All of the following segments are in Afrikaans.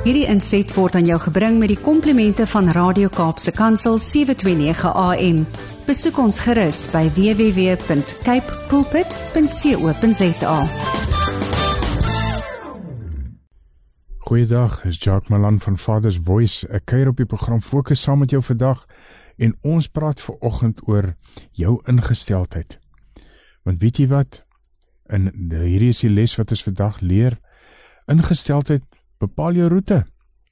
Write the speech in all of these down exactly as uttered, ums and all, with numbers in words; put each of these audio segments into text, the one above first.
Hierdie inset word aan jou gebring met die komplimente van Radio Kaapse Kansel sewe twee nege A M. Besoek ons gerus by w w w punt cape pulpit punt co punt za. Goeiedag, is Jacques Malan van Father's Voice. Ek kuier op die program Fokus saam met jou vandag en ons praat vanoggend oor jou ingesteldheid. Want weet jy wat? En hierdie is die les wat ons vandag leer. Ingesteldheid bepaal jou roete.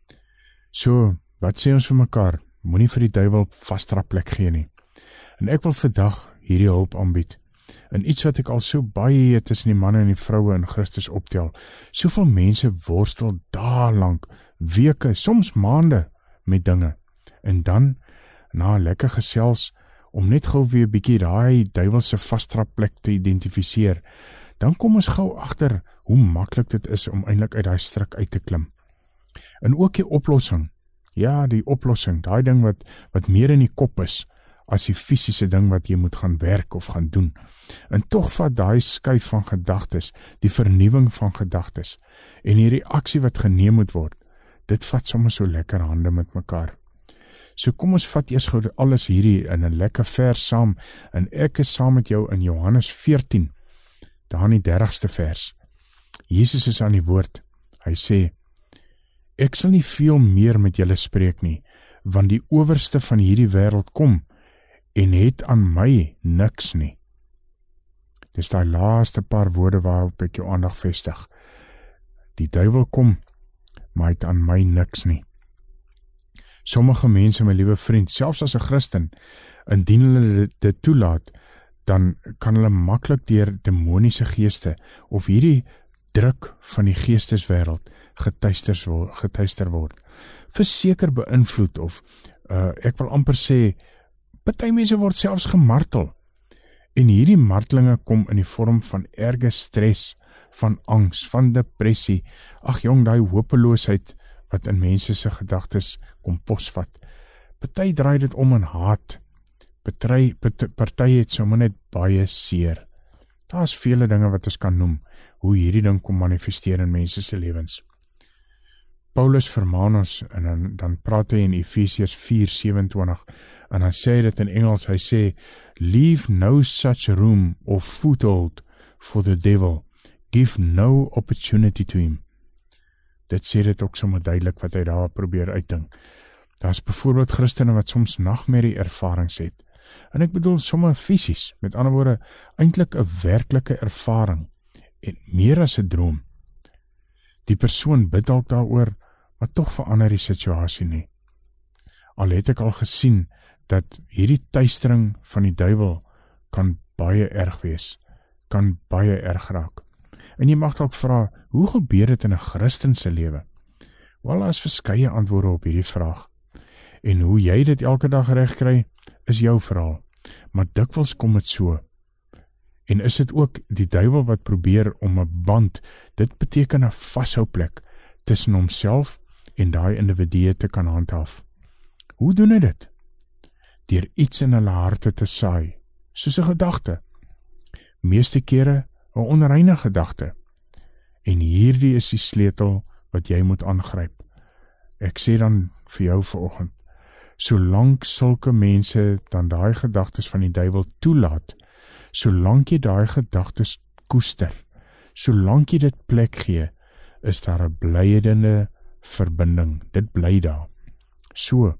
So, wat sê ons vir mekaar? Moenie vir die duiwel vasstra plek gee nie. En ek wil vandag hierdie hulp aanbied. En iets wat ek al so baie tussen die manne en die vroue in Christus optel. Soveel mense worstel dae lank, weke, soms maande met dinge. En dan, na 'n lekker gesels, om net gou weer bietjie daai duiwelse vasstra plek te identifiseer, dan kom ons gou agter hoe maklik dit is om eintlik uit daai struik uit te klim. En ook die oplossing. Ja, die oplossing, daai ding wat wat meer in die kop is as die fisiese ding wat jy moet gaan werk of gaan doen. En tog vat daai skuif van gedagtes, die vernuwing van gedagtes en die reaksie wat geneem moet word, dit vat sommer so lekker hande met mekaar. So kom ons vat eers gou alles hierdie in 'n lekker vers saam, en ek is saam met jou in Johannes veertien, daar in die dertigste vers. Jesus is aan die woord, hy sê, ek sal nie veel meer met julle spreek nie, want die owerste van hierdie wêreld kom, en het aan my niks nie. Dis die laaste paar woorde waarop ek jou aandag vestig. Die duiwel kom, maar het aan my niks nie. Sommige mense, my liewe vriend, selfs as 'n Christen, indien hulle dit toelaat, dan kan hulle maklik deur demoniese geeste of hierdie druk van die geesteswêreld getuister word. Verseker beïnvloed of uh, ek wil amper sê, party mense word selfs gemartel. En hierdie martelinge kom in die vorm van erge stres, van angs, van depressie. Ag jong, daai hopeloosheid wat in mense se gedagtes kom posvat. Party draai dit om in haat. Party, party het sommer net baie seer. Daar's vele dinge wat ons kan noem, hoe hierdie ding kom manifesteer in mense se lewens. Paulus vermaan ons, en dan, dan praat hy in Efesiërs vier sewenentwintig, en dan sê hy dit in Engels, hy sê, leave no such room or foothold for the devil, give no opportunity to him. Dit sê dit ook sommer duidelik wat hy daar probeer uitding. Daar is byvoorbeeld Christene wat soms nagmerrie ervarings het, en ek bedoel sommer fisies, met ander woorde, eintlik 'n werklike ervaring, en meer as 'n droom. Die persoon bid dalk daaroor, maar tog verander die situasie nie. Al het ek al gesien, dat hierdie tuistering van die duiwel kan baie erg wees, kan baie erg raak. En jy mag dalk vra, hoe gebeur dit in 'n Christen se lewe? Wel, daar is verskeie antwoorde op hierdie vraag. En hoe jy dit elke dag reg kry, is jou verhaal. Maar dikwels kom dit so. En is dit ook die duiwel wat probeer om 'n band, dit beteken 'n vashouplek, tussen homself en daai individue te kan handhaaf. Hoe doen hy dit? Deur iets in hulle harte te saai, soos 'n gedagte. Meeste kere 'n onreine gedagte. En hierdie is die sleutel wat jy moet aangryp. Ek sê dan vir jou vanoggend, solank sulke mense dan daai gedagtes van die duiwel toelaat, solank jy daai gedagtes koester, solank jy dit plek gee, is daar 'n blydende verbinding. Dit bly daar. So,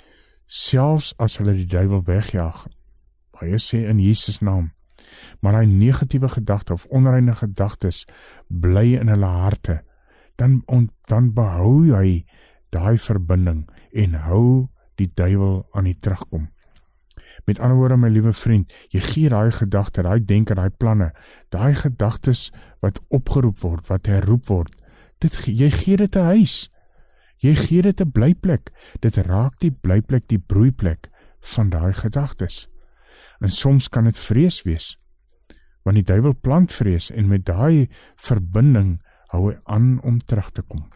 selfs as hulle die duiwel wegjaag, baie sê in Jesus naam, maar daai negatiewe gedagte of onreine gedagtes bly in hulle harte, dan, on, dan behou hy daai verbinding en hou die duiwel aan die terugkom. Met ander woorde, my liewe vriend, jy gee daai gedagte, daai denke, daai planne, daai gedagtes wat opgeroep word, wat herroep word, dit, jy gee dit 'n huis. Jy gee dit 'n blyplek. Dit raak die blyplek, die broeiplek van daai gedagtes. En soms kan dit vrees wees, want die duiwel plant vrees, en met daai verbinding hou hy aan om terug te kom.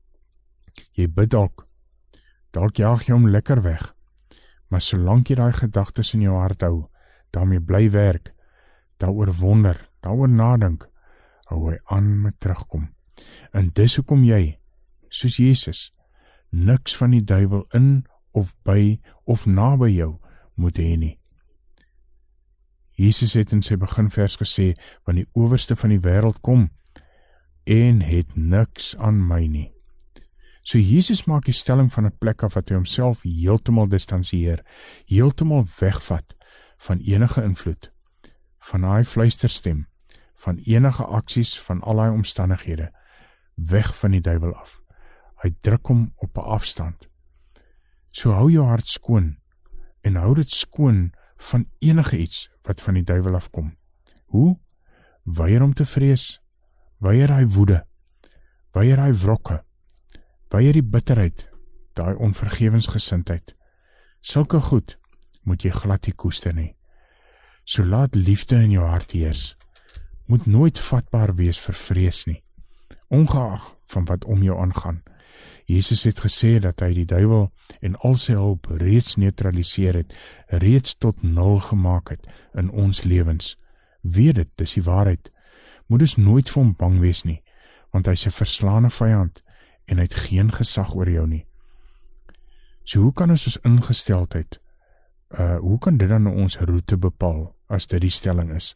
Jy bid dalk, dalk jaag jy hom lekker weg, maar solank jy daai gedagtes in jou hart hou, daarmee bly werk, daaroor wonder, daaroor nadink, hou hy aan met terugkom. En dis hoekom jy soos Jesus, niks van die duiwel in of by of naby jou moet hê nie. Jesus het in sy beginvers gesê, want die owerste van die wêreld kom, en het niks aan my nie. So Jesus maak die stelling van 'n plek af wat hy homself heeltemal distansieer, heeltemal wegvat van enige invloed, van daai fluisterstem, van enige aksies, van al daai omstandighede, weg van die duiwel af. Hy druk hom op 'n afstand. So hou jou hart skoon, en hou dit skoon van enige iets wat van die duiwel afkom. Hoe? Weier om te vrees, weier hy woede, weier hy wrokke, weier die bitterheid, daai onvergewensgesindheid. Sulke goed moet jy glad nie koester nie. So laat liefde in jou hart heers. Moet nooit vatbaar wees vir vrees nie, ongeag van wat om jou aangaan. Jesus het gesê dat hy die duiwel en al sy hulp reeds neutraliseer het, reeds tot nul gemaak het in ons lewens. Weet dit, dis die waarheid. Moet dus nooit vir hom bang wees nie, want hy is 'n verslaane vyand en hy het geen gesag oor jou nie. So hoe kan ons ons ingesteldheid, uh, hoe kan dit dan ons roete bepaal, as dit die stelling is?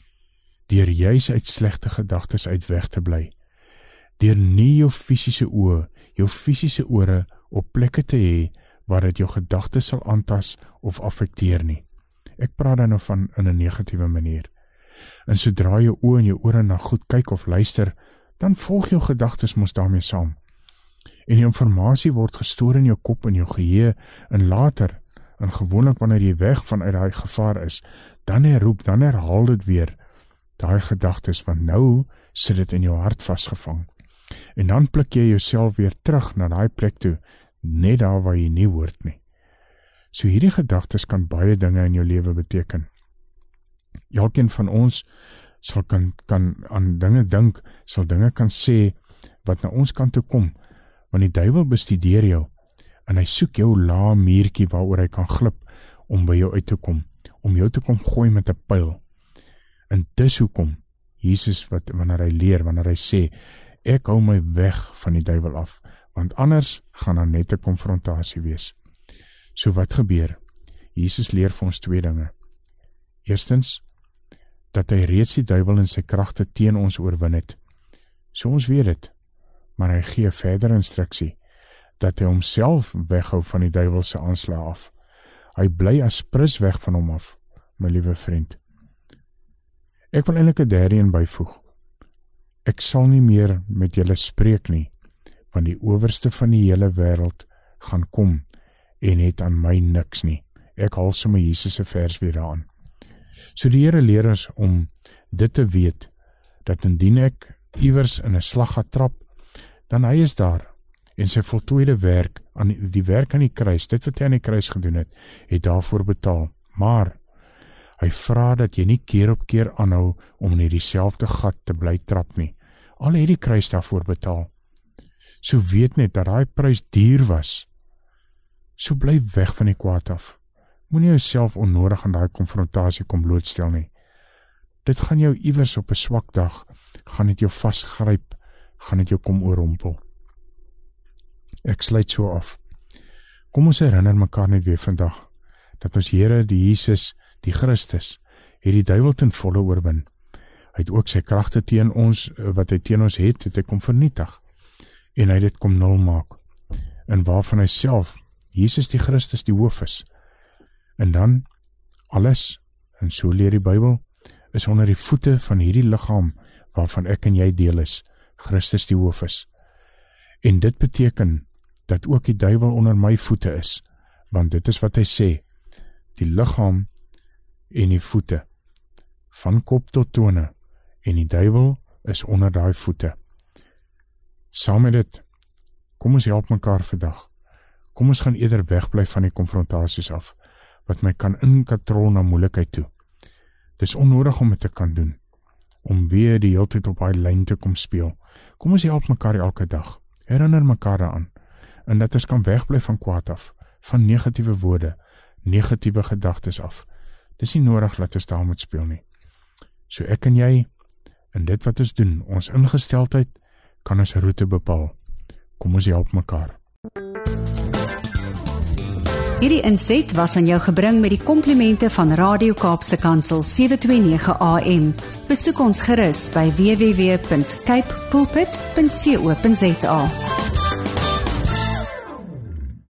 Deur juis uit slegte gedagtes uit weg te bly, deur nie jou fisiese oë, jou fisiese ore op plekke te hê waar dit jou gedagtes sal aantas of affekteer nie. Ek praat dan nou van in 'n negatiewe manier. En sodra jou oë en jou ore na goed kyk of luister, dan volg jou gedagtes mos daarmee saam. En die informasie word gestoor in jou kop en jou geheue, en later, en gewoonlik wanneer jy weg vanuit daai gevaar is, dan herroep, dan herhaal dit weer, daai gedagtes, want nou sit dit in jou hart vasgevang. En dan pluk jy jouself weer terug na daai plek toe, net daar waar jy nie hoort nie. So hierdie gedagtes kan baie dinge in jou lewe beteken. Elkeen van ons sal kan, kan aan dinge dink, sal dinge kan sê, wat na ons kant toe kom, want die duiwel bestudeer jou, en hy soek jou lae muurtjie waaroor hy kan glip, om by jou uit te kom, om jou te kom gooi met 'n pyl. En dis hoekom Jesus, wat, wanneer hy leer, wanneer hy sê, ek hou my weg van die duiwel af, want anders gaan daar net 'n konfrontasie wees. So wat gebeur? Jesus leer vir ons twee dinge. Eerstens, dat hy reeds die duiwel en sy kragte teen ons oorwin het. So ons weet dit, maar hy gee verder instruksie, dat hy homself weghou van die duiwel se aanslag af. Hy bly as prins weg van hom af, my liewe vriend. Ek wil eintlik 'n derde een byvoeg. Ek sal nie meer met julle spreek nie, want die owerste van die hele wêreld gaan kom en het aan my niks nie. Ek haal sommer Jesus se vers weer aan. So die Here leer ons om dit te weet, dat indien ek iewers in 'n slag gaan trap, dan hy is daar, en sy voltooide werk, aan die, die werk aan die kruis, dit wat hy aan die kruis gedoen het, het daarvoor betaal. Maar hy vra dat jy nie keer op keer aanhou om in dieselfde gat te bly trap nie. Al het die kruis daarvoor betaal. So weet net dat daai prys duur was. So bly weg van die kwaad af. Moenie jouself onnodig aan daai konfrontasie kom blootstel nie. Dit gaan jou iewers op 'n swak dag, gaan dit jou vasgryp, gaan dit jou kom oorrompel. Ek sluit so af. Kom ons herinner mekaar net weer vandag, dat ons Here, die Jesus, die Christus, het die duiwel ten volle oorwin. Hy het ook sy kragte teen ons, wat hy teen ons het, het hy kom vernietig, en hy het dit kom nul maak, en waarvan hy self, Jesus die Christus, die hoof is. En dan, alles, en so leer die Bybel, is onder die voete van hierdie liggaam, waarvan ek en jy deel is, Christus die hoof is. En dit beteken, dat ook die duiwel onder my voete is, want dit is wat hy sê, die liggaam en die voete, van kop tot tone, en die duiwel is onder daai voete. Saam met dit, kom ons help mekaar vandag. Kom ons gaan eerder wegbly van die konfrontasies af, wat my kan inkatrol na moeilikheid toe. Dis onnodig om dit te kan doen, om weer die hele tyd op daai lyn te kom speel. Kom ons help mekaar elke dag, herinner mekaar daaraan, en dat ons kan wegbly van kwaad af, van negatiewe woorde, negatiewe gedagtes af. Dis nie nodig dat ons daar moet speel nie. So ek en jy, en dit wat ons doen, ons ingesteldheid, kan ons roete bepaal. Kom ons help mekaar. Hierdie inset was aan jou gebring met die komplimente van Radio Kaapse Kansel sewe twee nege A M. Besoek ons gerus by w w w punt cape pulpit punt co punt za.